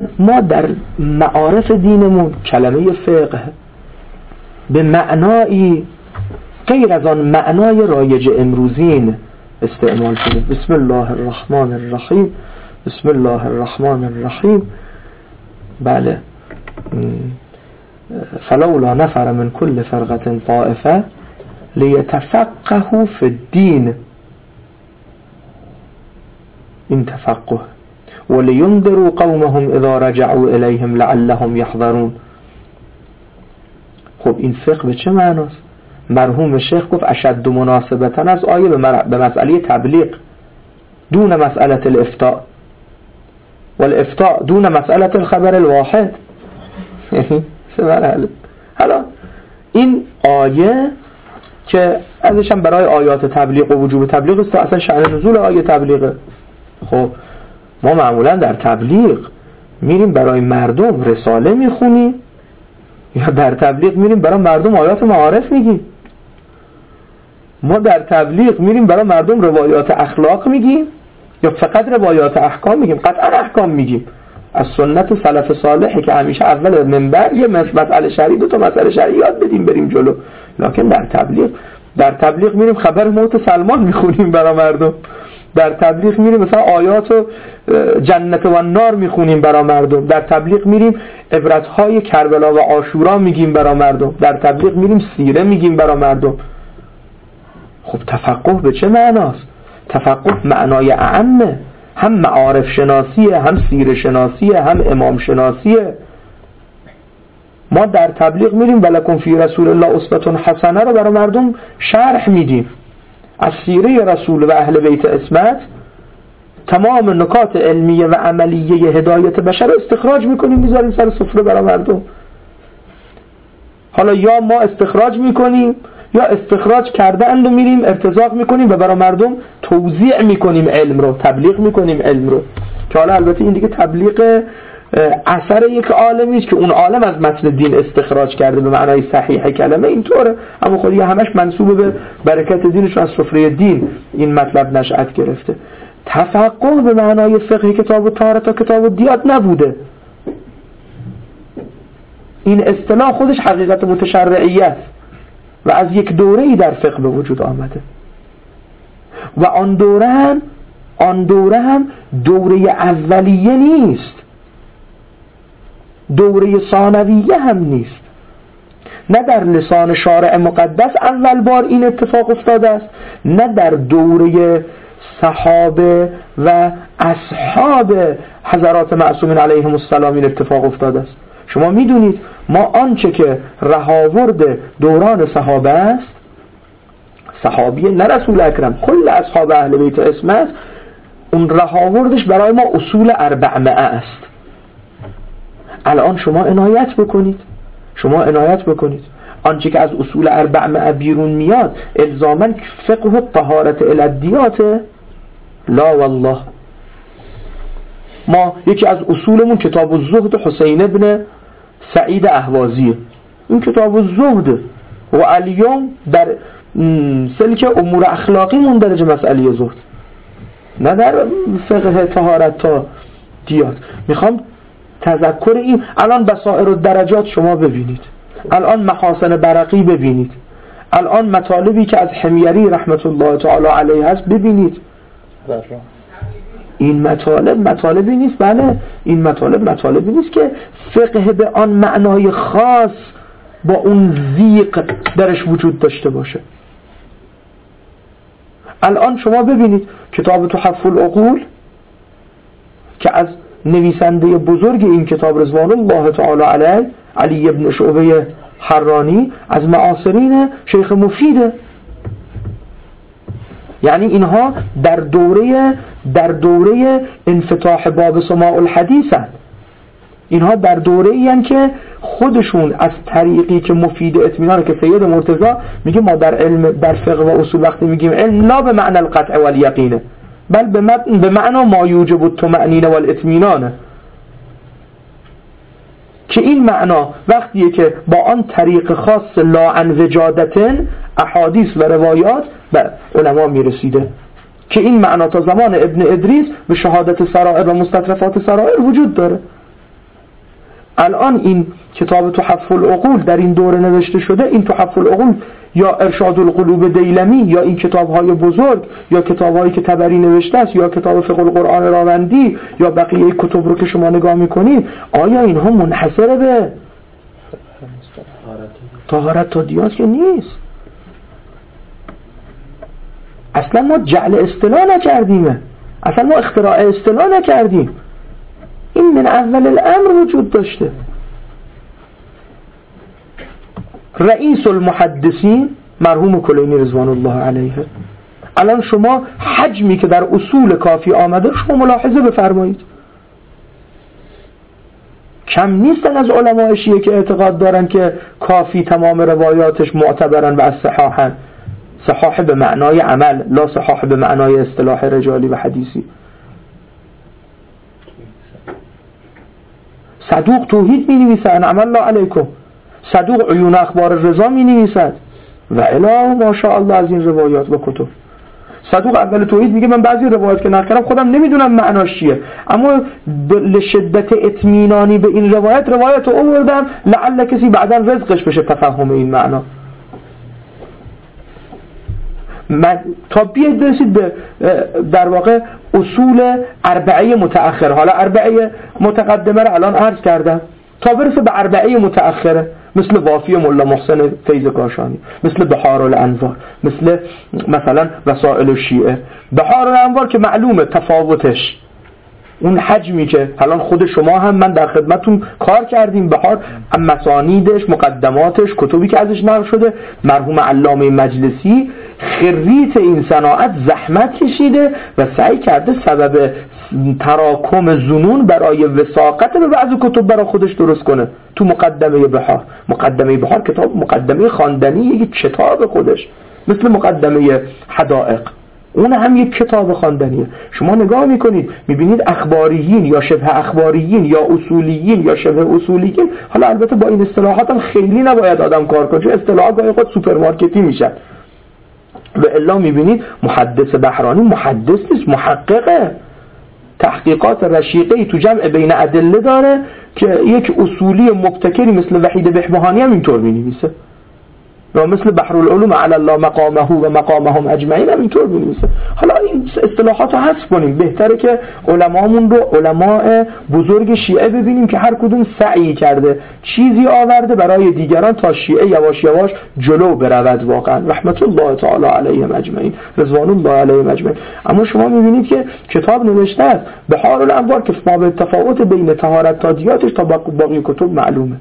ما در معارف دینمون کلمه فقه به معنایی غیر از آن معنای رایج امروزین استعمال شده. بسم الله الرحمن الرحیم، بسم الله الرحمن الرحیم. بله، فلولا نفر من كل فرقة طائفة لیتفقهوا فی الدین، این تفقه، ولینذروا قومهم اذا رجعوا الیهم لعلهم یحذرون. خب این فقه به چه معناست؟ مرحوم شیخ گفت اشد مناسبتا از آیه به مسئله تبلیغ دون مسئله الافتاء، والافتاء دون مسئله الخبر الواحد. حالا این آیه که ازش هم برای آیات تبلیغ و وجوب تبلیغ است، اصلا شأن نزول آیه تبلیغه. خب ما معمولا در تبلیغ میریم برای مردم رساله میخونیم یا در تبلیغ میریم برای مردم آیات معارف میگیم؟ ما در تبلیغ میریم برای مردم روایات اخلاق میگیم یا فقط روایات احکام میگیم؟ قطعا احکام میگیم. از سنت سلف صالحه که همیشه اول منبر یه مسئله شرعی، دو تا مسئله شرعی یاد بدیم بریم جلو. لکن در تبلیغ میریم خبر موت سلمان میخونیم برای مردم، در تبلیغ میریم مثلا آیات و جنت و نار میخونیم برای مردم، در تبلیغ میریم عبرتهای کربلا و عاشورا میگیم برای مردم، در تبلیغ میریم سیره میگیم برای مردم. خب تفقه به چه معناست؟ تفقه معنای اعمه، هم معارف شناسیه، هم سیره شناسیه، هم امام شناسیه. ما در تبلیغ میریم ولکم فی رسول الله اسوة حسنه رو برای مردم شرح میدیم، از سیره رسول و اهل بیت عصمت تمام نکات علمیه و عملیه هدایت بشر رو استخراج میکنیم میذاریم سر سفره برای مردم. حالا یا ما استخراج میکنیم یا استخراج کرده اند و میریم ارتزاق میکنیم و برای مردم توزیع میکنیم علم رو، تبلیغ میکنیم علم رو. که حالا البته این دیگه تبلیغ اثر یک عالمی است که اون عالم از متن دین استخراج کرده به معنای صحیح کلمه، اینطوره، اما خودی همش منسوب به برکت دینش از سفره دین این مطلب نشأت گرفته. تفقه به معنای فقه کتاب و طهارت تا کتاب و دیات نبوده. این اصطلاح خودش حقیقت متشرعیه است و از یک دوره‌ای در فقه به وجود آمده و آن دوره هم دوره اولیه نیست، دوره ثانویه هم نیست. نه در لسان شارع مقدس اول بار این اتفاق افتاده است، نه در دوره صحابه و اصحاب حضرات معصومین علیهم السلام این اتفاق افتاده است. شما میدونید ما آنچه که رهاورد دوران صحابه است، صحابیه نه رسول اکرم، کل اصحاب اهل بیت عصمت، اون رهاوردش برای ما اصول 400 است. الان شما عنایت بکنید آنچه که از اصول 400 بیرون میاد الزاماً فقه و طهارت الادیاته؟ لا والله. ما یکی از اصولمون کتاب الزهد حسین ابن سعید اهوازیه، این کتاب الزهد و الیوم در سلک امور اخلاقی مندرج مسئله زهد، نه در فقه طهارت تا دیات. میخوام تذکر این، الان بصائر الدرجات شما ببینید، الان محاسن برقی ببینید، الان مطالبی که از حمیری رحمت الله تعالی علیه هست ببینید. این مطالبی نیست، بله این مطالبی نیست که فقه به آن معنای خاص با اون ذیق درش وجود داشته باشه. الان شما ببینید کتاب تحف العقول که از نویسنده بزرگ این کتاب رضوان الله تعالی علیه، علی ابن شعبه حرانی، از معاصرین شیخ مفیده. یعنی اینها در دوره انفتاح باب سماع الحدیث هست. اینها در دوره ای هستند که خودشون از طریقی که مفید اطمینان، که سید مرتضی میگه ما در علم، در فقه و اصول وقتی میگیم علم لا به معنی القطع والیقینه بل به معنی ما یوجب الطمأنینه والاطمینان، که این معنا وقتیه که با آن طریق خاص لا عن وجادتن احادیث و روایات به علما میرسیده، که این معنا تا زمان ابن ادریس به شهادت سرائر و مستطرفات سرائر وجود داره. الان این کتاب تحف العقول در این دوره نوشته شده. این تحف العقول یا ارشاد القلوب دیلمی یا این کتاب‌های بزرگ یا کتاب‌هایی که طبری نوشته است یا کتاب فقه القرآن راوندی یا بقیه کتب رو که شما نگاه می‌کنید، آیا اینها منحصر به طهارت تادیات که نیست؟ اصلا ما جعل اصطلاح نکردیم، اصلا ما اختراع اصطلاح نکردیم. این من اول الامر وجود داشته. رئیس المحدثین مرحوم کلینی رضوان الله علیه، الان شما حجمی که در اصول کافی آمده شما ملاحظه بفرمایید. کم نیستن از علماء شیعه که اعتقاد دارن که کافی تمام روایاتش معتبرن و از صحاحن. صحاح به معنای عمل، لا صحاح به معنای اصطلاح رجالی و حدیثی. صدوق توحید می نویسد، نعم الله علیکم. صدوق عیون اخبار رضا می نویسد و الی ماشاءالله از این روایات و کتب. صدوق اول توحید میگه من بعضی روایات که نقل کردم خودم نمیدونم معناش چیه، اما لشدت اطمینانی به این روایت رو آوردم لعل کسی بعداً رزقش بشه تفهم این معنا. من تا بیاید برسید به در واقع اصول اربعه متأخره. حالا اربعه متقدمه رو الان عرض کردم، تا برسه به اربعه متأخره مثل وافی مولا محسن فیض کاشانی، مثل بحار الانوار، مثلا وسائل الشیعه. بحار الانوار که معلومه تفاوتش، اون حجمی که الان خود شما هم من در خدمتون کار کردیم، بحار مسانیدش، مقدماتش، کتبی که ازش نقل شده، مرحوم علامه مجلسی خریت این صناعت زحمت کشیده و سعی کرده سبب تراکم ظنون برای وثاقت به بعض کتب برای خودش درست کنه. تو مقدمه بحار کتاب مقدمه خواندنی یک کتاب خودش، مثل مقدمه حدائق، اون هم یک کتاب خواندنیه. شما نگاه میکنید میبینید اخباریین یا شبه اخباریین یا اصولیین یا شبه اصولیین، حالا البته با این اصطلاحات هم خیلی نباید آدم کار کنه چون اصطلاحات گاهی خود سوپرمارکتی میشن. و الا میبینید محدث بحرانی محدث نیست، محققه، تحقیقات رشیقه‌ای تو جمع بین ادله داره که یک اصولی مبتکری مثل وحید بهبهانی هم اینطور مینویسه، و مثل بحر العلوم علی الله مقامه و مقامهم اجمعین هم اینطور مینویسه. حالا این اصطلاحات رو حذف کنیم، بهتره که علمامون رو، علماء بزرگ شیعه ببینیم که هر کدوم سعی کرده چیزی آورده برای دیگران تا شیعه یواش یواش جلو برود. واقعا رحمت الله تعالی علیهم اجمعین، رضوان الله علیهم اجمعین. اما شما میبینید که کتاب نوشته است بحار الانوار که ما به تفاوت بین طهارت تادیاتش تا باقی کتب معلومه.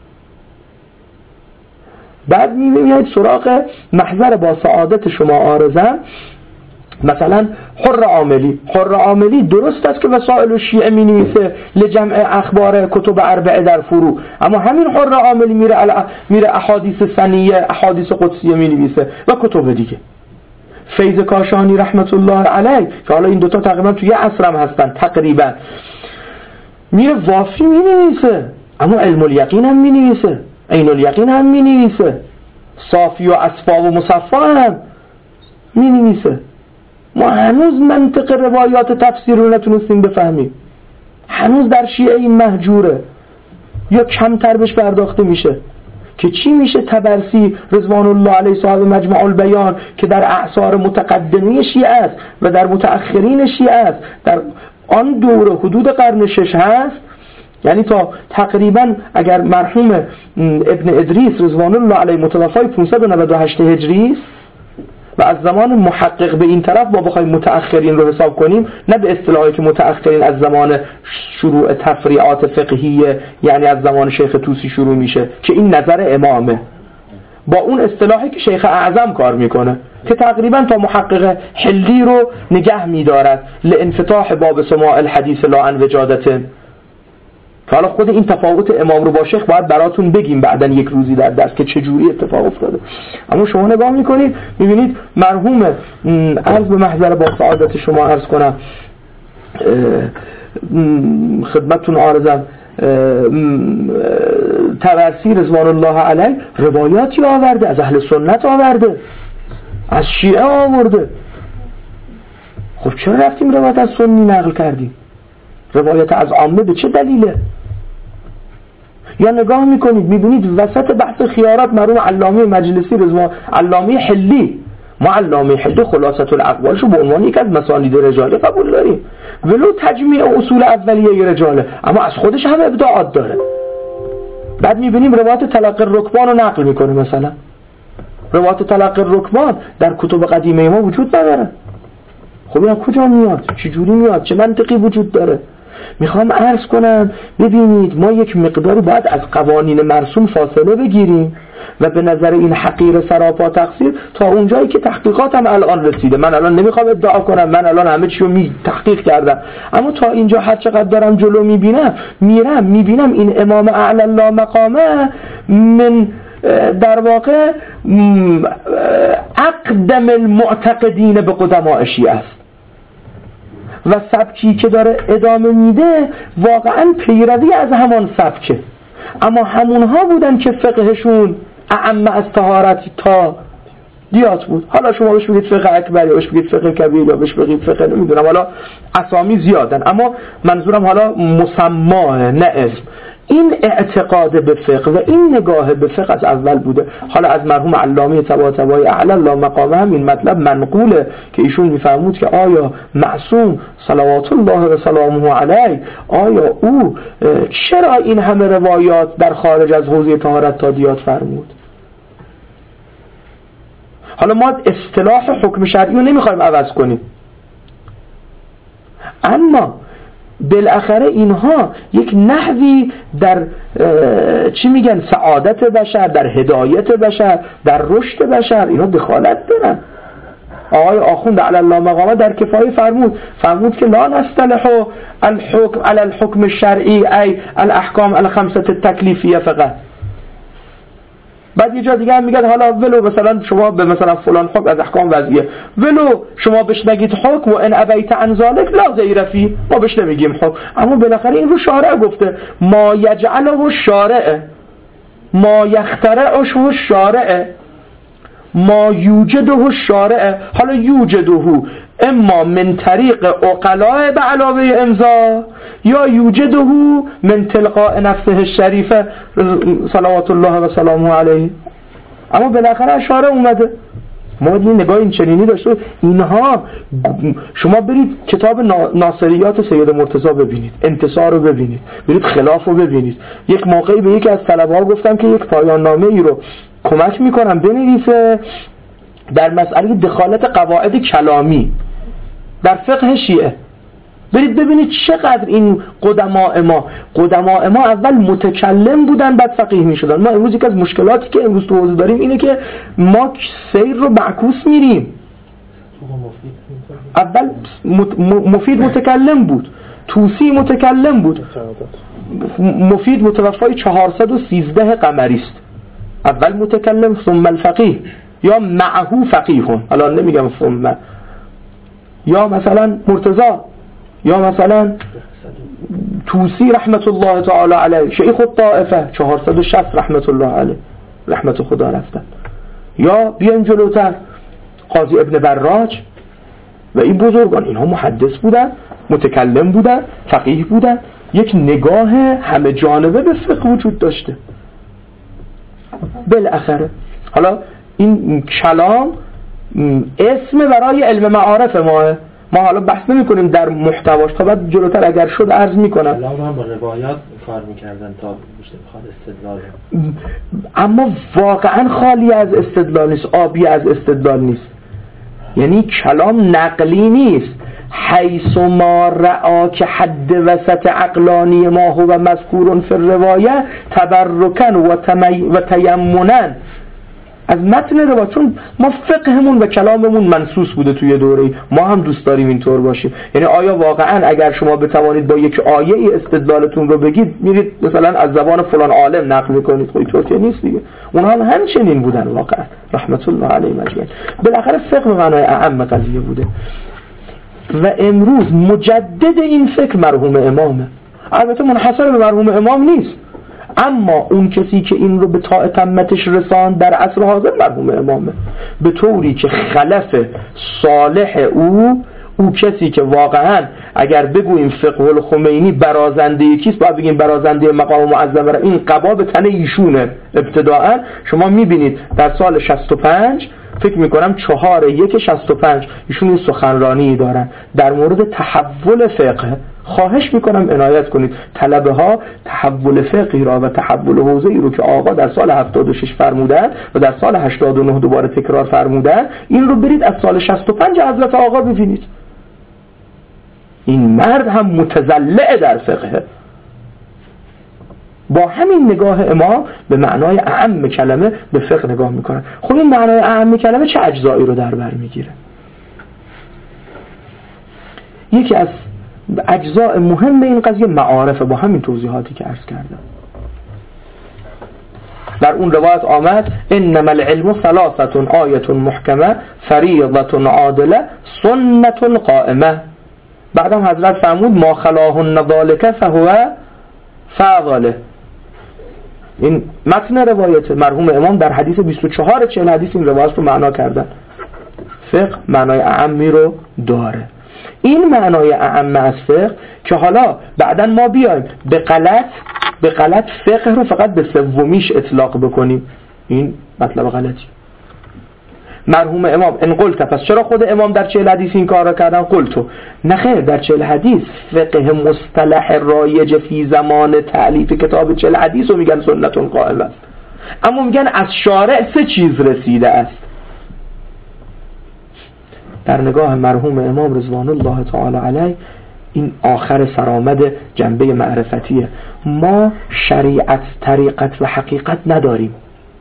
بعد می‌بینید سراغ محضر با سعادت شما آرزم، مثلا حر عاملی درست است که وسائل الشیعه می‌نویسه لجمع اخبار کتب اربعه در فرو، اما همین حر عاملی میره احادیث سنیه، احادیث قدسیه می‌نویسه و کتب دیگه. فیض کاشانی رحمت الله علیه که حالا این دوتا تقریبا توی عصر هم هستن تقریبا، میره وافی می‌نویسه، اما علم الیقین هم می‌نویسه، عین الیقین هم می‌نویسه، صافی و اصفا و مصفا هم می‌نویسه. ما هنوز منطق روایات تفسیر رو نتونستیم بفهمیم، هنوز در شیعه این محجوره یا کمتر بهش پرداخته میشه که چی میشه طبرسی رضوان الله علیه صاحب مجمع البیان که در اعصار متقدمی شیعه است و در متأخرین شیعه است، در آن دوره حدود قرن 6 هست، یعنی تا تقریبا اگر مرحوم ابن ادریس رضوان الله علیه متوفای 598 هجری است و از زمان محقق به این طرف با بخوایم متأخرین رو حساب کنیم، نه به اصطلاحی که متأخرین از زمان شروع تفریعات فقهیه یعنی از زمان شیخ طوسی شروع میشه که این نظر امامه، با اون اصطلاحی که شیخ اعظم کار میکنه که تقریبا تا محقق حلی رو نگه میدارد لانفتاح باب سماع الحدیث لا عن وجادته. حالا خود این تفاوت امام رو با شیخ باید براتون بگیم بعداً یک روزی در درس که چجوری اتفاق افتاده. اما شما نگاه میکنید میبینید مرحوم عرض به محضر با سعادت شما عرض کنم خدمتتون عارضم طبرسی رضوان الله علیه روایاتی آورده، از اهل سنت آورده، از شیعه آورده. خب چرا رفتیم روایت از سنی نقل کردیم؟ روایت از عامه به چه دلیله؟ یا نگاه میکنید میبینید وسط بحث خیارات مرحوم علامه مجلسی رضوان علامه حلی، ما علامه حلی خلاصة الاقوالشو به عنوان یک از مسانید رجاله قبول داریم، ولو تجمیع اصول اولیه رجاله، اما از خودش هم ابداعات داره. بعد میبینیم روایت تلقی الرکبان رو نقل میکنه، مثلا روایت تلقی الرکبان در کتب قدیمه ما وجود نداره. خب این کجا میاد؟ چه جوری میاد؟ چه منطقی وجود داره؟ میخوام عرض کنم ببینید ما یک مقداری باید از قوانین مرسوم فاصله بگیریم و به نظر این حقیر سراپا تقصیر تا اونجایی که تحقیقاتم الان رسیده، من الان نمیخوام ادعا کنم من الان همه چی رو تحقیق کردم، اما تا اینجا هر چقدر دارم جلو میبینم این امام اعلی الله مقامه من در واقع اقدم المعتقدین به قدماء شیعه است و سبکی که داره ادامه میده واقعا پیروی از همان سبکه، اما همونها بودن که فقهشون اعم از طهارت تا دیات بود. حالا شما بهش بگید فقه اکبر یا بهش بگید فقه کبیر یا بهش بگید فقه نمیدونم، حالا اسامی زیادن، اما منظورم حالا مسماه نه اسم. این اعتقاد به فقه و این نگاه به فقه از اول بوده. حالا از مرحوم علامه طباطبایی اعلی الله مقامه هم این مطلب منقوله که ایشون میفرمود که آیا معصوم صلوات الله و سلامه علیه، آیا او چرا این همه روایات در خارج از حوزه طهارت تا دیات فرمود؟ حالا ما اصطلاح حکم شرعی رو نمیخوایم عوض کنیم، اما بالاخره اینها یک نحوی در چی میگن سعادت بشر، در هدایت بشر، در رشد بشر اینا دخالت دارن. آقای آخوند علی الله مقامه در کفایه فرمود که لا نستلح الحکم علی الحکم الشرعی ای الاحکام الخمسه التکلیفیه فقط. بعد یه جا دیگه هم میگن حالا ولو مثلا شما به مثلا فلان حکم از احکام وضعیه ولو شما بهش نگید حکم و ان ابیت عن ذلک لا غیر فی، ما بهش نمیگیم حکم، اما بالاخره این رو شارع گفته ما یجعله الشارع ما یخترعه الشارع ما یوجده الشارع. حالا یوجده اما من طریق عقلاء به علاوه امضا یا یوجده من تلقاء نفسه الشریفه صلوات الله و سلامه علیه، اما بالاخره اشاره اومده. ما این نگاه این چنینی داشته. اینها شما برید کتاب ناصریات سید مرتضی ببینید، انتصار رو ببینید، برید خلاف رو ببینید. یک موقعی به یکی از طلبه‌ها گفتم که یک پایان نامه ای رو کمک میکنم بنویسه در مسئله دخالت قواعد کلامی در فقه شیعه. برید ببینید چقدر این قدماء ما اول متکلم بودن بعد فقیه می شدن. ما امروز یک از مشکلاتی که امروز تو حوزه داریم اینه که ما سیر رو معکوس میریم. اول مفید متکلم بود، توسی متکلم بود، مفید متوفای 413 قمری است. اول متکلم ثم الفقیه یا معه فقیهون، حالا نمیگم ثم، یا مثلا مرتضی یا مثلا توسی رحمت الله تعالی علیه، شیخ الطائفه 460 رحمت الله علیه، رحمت خدا رفتن. یا بیایم جلوتر قاضی ابن براج و این بزرگان، اینها محدث بودن، متکلم بودن، فقیه بودن، یک نگاه همه جانبه به فقه وجود داشته. بالاخره حالا این کلام اسم برای علم معارف ما حالا بحث نمی کنیم در محتواش، تا بعد جلوتر اگر شد عرض می کنم. کلام هم با روایات کار میکردن تا بخواد استدلال، اما واقعا خالی از استدلال نیست، آبی از استدلال نیست. یعنی کلام نقلی نیست. حیث ما رعا که حد وسط عقلانی ما هو مذکور فی الروایه تبرکن و تیمنن از متن روایت، چون ما فقهمون و کلاممون منصوص بوده توی دوره‌ای، ما هم دوست داریم اینطور باشه. یعنی آیا واقعا اگر شما بتوانید با یک آیه ای استدلالتون رو بگید میرید مثلا از زبان فلان عالم نقل میکنید، خب اینطور که نیست دیگه. اونها هم همچنین بودن واقعا رحمت الله علیهم اجمعین. بالاخره فقه به معنای اعم قضیه بوده و امروز مجدد این فکر مرحوم امامه. البته منحصر به مرحوم امام نیست، اما اون کسی که این رو به تا تمتش رساند در عصر حاضر مرحوم امامه، به طوری که خلف صالح او او کسی که واقعا اگر بگوییم فقه الخمینی برازنده کیست، باید بگیم برازنده مقام معظم را، این قبا به تن ایشونه. ابتداء شما میبینید در سال 65 فکر میکنم 4/1/65 ایشون این سخنرانی دارن در مورد تحول فقه. خواهش میکنم عنایت کنید طلبه ها تحول فقهی را و تحول حوزه‌ای رو که آقا در سال 76 فرمودن و در سال 89 دوباره تکرار فرمودن، این رو برید از سال 65 حضرت آقا ببینید. این مرد هم متزلع در فقه. با همین نگاه ما به معنای اعم کلمه به فقه نگاه میکنن. خب این معنای اعم کلمه چه اجزایی رو در بر میگیره؟ یکی از اجزاء مهم این قضیه معارف، با همین توضیحاتی که عرض کردم. در اون روایت آمد انما العلم ثلاثه آیه محکمه فریضه عادله سنت قائمه. بعدم حضرت فرمود ما خلاهن ذالک فهو فاضله. این متن روایت مرحوم امام در حدیث 24 40 حدیث این روایت رو معنا کردن. فقه معنای اعمی رو داره. این معنای اعم از فقه که حالا بعدن ما بیایم به غلط فقه رو فقط به سومیش اطلاق بکنیم، این مطلب غلطی. مرحوم امام ان قلت، پس چرا خود امام در 40 حدیث این کار را کردن؟ قلتو نخیر، در 40 حدیث فقه مصطلح رایج فی زمان تألیف کتاب 40 حدیث رو میگن سنت قائمه است، اما میگن از شارع 3 چیز رسیده است. در نگاه مرحوم امام رضوان الله تعالی علیه این آخر سرآمد جنبه معرفتیه. ما شریعت، طریقت و حقیقت نداریم.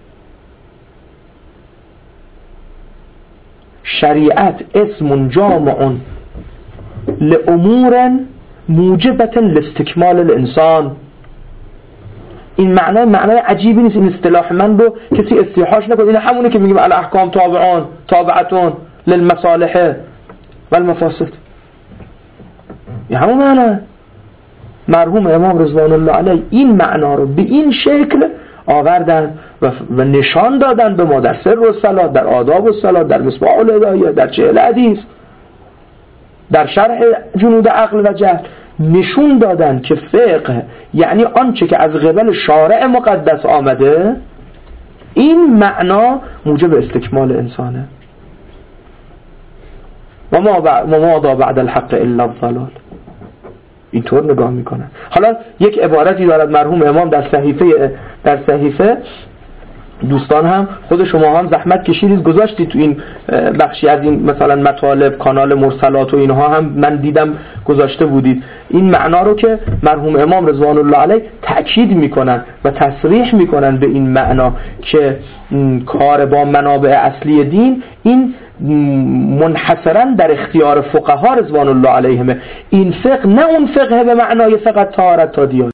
شریعت اسم جامع لامور موجبه لاستکمال الانسان. این معنای عجیبی نیست. این اصطلاح من رو کسی استیحاش نکنه. این همونه که میگیم الاحکام تابعتون للمصالح والمفاسد. این همون معنی. مرحوم امام رضوان الله علیه این معنا رو به این شکل آوردن و نشان دادن به ما در سر و صلات، در آداب و صلات، در مصباح الهدایه، در 40 حدیث، در شرح جنود عقل و جهل. نشون دادن که فقه یعنی آنچه که از قبل شارع مقدس آمده، این معنا موجب استکمال انسانه. و ما بعد الحق الا الضلال. اینطور نگاه میکنن. حالا یک عبارتی دارد مرحوم امام در صحیفه دوستان هم خود شما هم زحمت کشیدید گذاشتید تو این بخشی از این مثلا مطالب، کانال مرسلات و اینها هم من دیدم گذاشته بودید. این معنا رو که مرحوم امام رضوان الله علیه تأکید میکنن و تصریح میکنن به این معنا که کار با منابع اصلی دین این منحصرا در اختیار فقها رضوان الله علیهم. این فقه نه اون فقه به معنای فقط طهارت تا دیانت.